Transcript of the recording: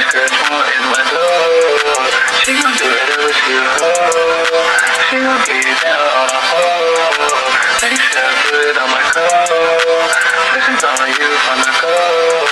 scratch more in my door. She gon' do whatever she wants. She gon' get you down on a hole. Make sure I put it on my coat. Pressing on you from the cold.